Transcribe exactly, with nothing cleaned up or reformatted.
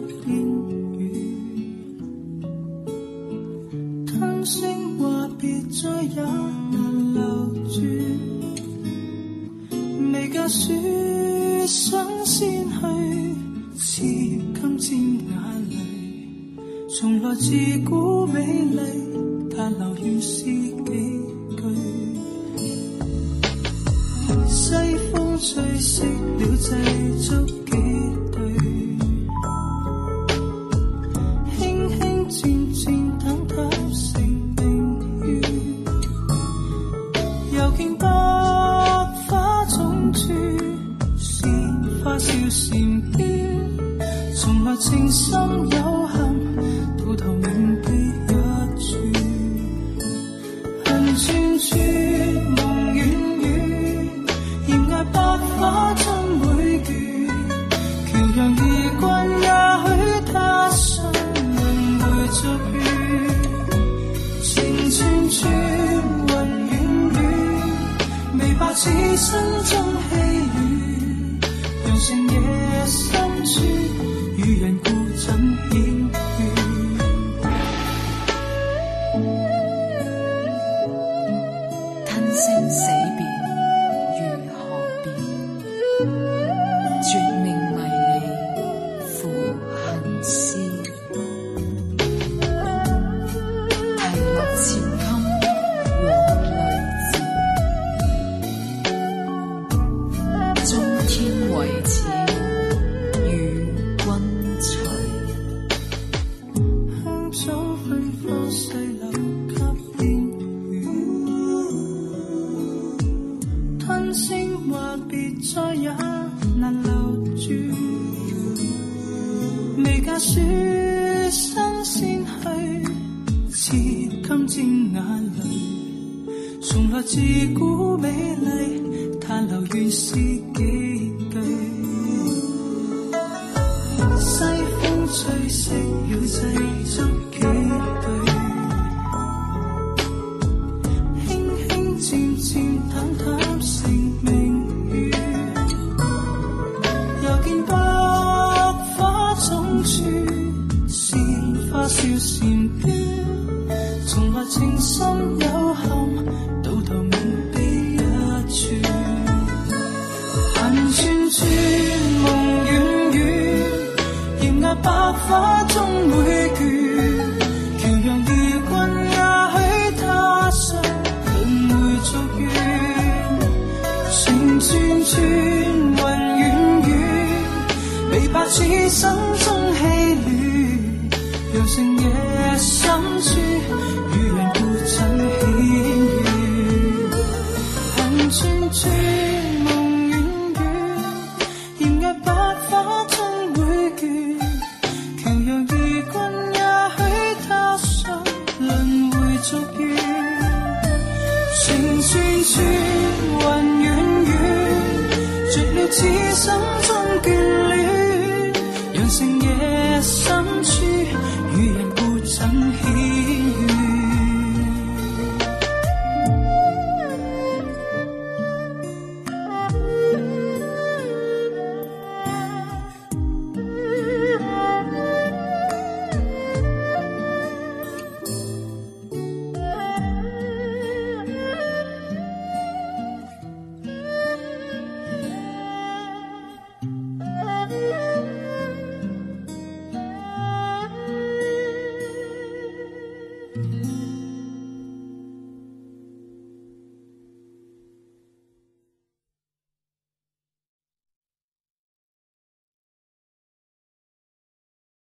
煙雨，吞聲話別再也難留住，未嫁書想先去，似今沾眼淚，從來自古美麗，但留願是幾句。西風吹熄了製竹幾對，輕輕漸漸等它成明月，又見百花種處，鮮花笑禪飄，從來情深有憾，到頭銘記一處，恨串串夢遠遠，嚴崖百花終會倦，橋陽義君也許他生輪迴續遇，情串串雲遠遠，未怕此生中氣雨，羊城夜深處，與人故怎顯怨。 吞聲死別如何變，絕命迷離負恨絲，提落千襟黃淚字，中天為此與君隨。 香草芬芳細留給煙雨，吞聲話別再也難留住，未嫁書生先去，似今沾眼淚，從來自古美麗，但留願是幾句。西風吹熄了製竹幾對，輕輕漸漸淡淡成明月，又見百花種處，鮮花笑禪飄，從來情深有憾，到頭銘記一處，恨串串夢遠遠，嚴崖百花終會倦，橋陽義君也許他生輪迴續遇，情串串雲遠遠，未怕此生中氣亂，羊城夜深處，與人故怎顯怨。恨串串夢遠遠，嚴崖百花終會倦，橋陽義君也許他生輪迴續遇，情串串雲遠遠，絕了此生中眷戀，羊城夜深處，